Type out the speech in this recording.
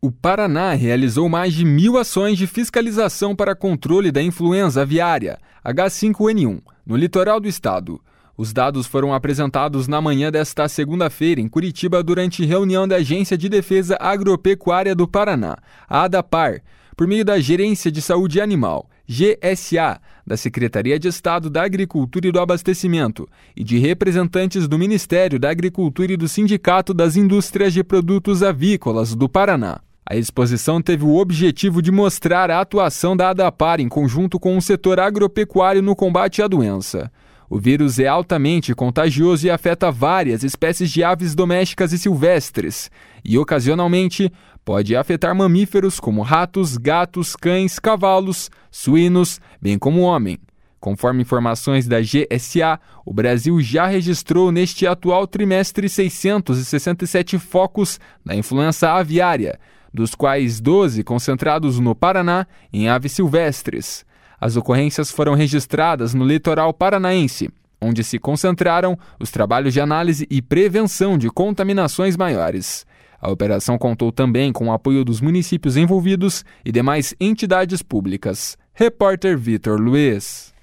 O Paraná realizou mais de 1.000 ações de fiscalização para controle da influenza aviária, H5N1, no litoral do estado. Os dados foram apresentados na manhã desta segunda-feira em Curitiba durante reunião da Agência de Defesa Agropecuária do Paraná, a ADAPAR, por meio da Gerência de Saúde Animal, GSA, da Secretaria de Estado da Agricultura e do Abastecimento e de representantes do Ministério da Agricultura e do Sindicato das Indústrias de Produtos Avícolas do Paraná. A exposição teve o objetivo de mostrar a atuação da ADAPAR em conjunto com o setor agropecuário no combate à doença. O vírus é altamente contagioso e afeta várias espécies de aves domésticas e silvestres, e ocasionalmente pode afetar mamíferos como ratos, gatos, cães, cavalos, suínos, bem como o homem. Conforme informações da GSA, o Brasil já registrou neste atual trimestre 667 focos da influenza aviária, dos quais 12 concentrados no Paraná em aves silvestres. As ocorrências foram registradas no litoral paranaense, onde se concentraram os trabalhos de análise e prevenção de contaminações maiores. A operação contou também com o apoio dos municípios envolvidos e demais entidades públicas. Repórter Vitor Luiz.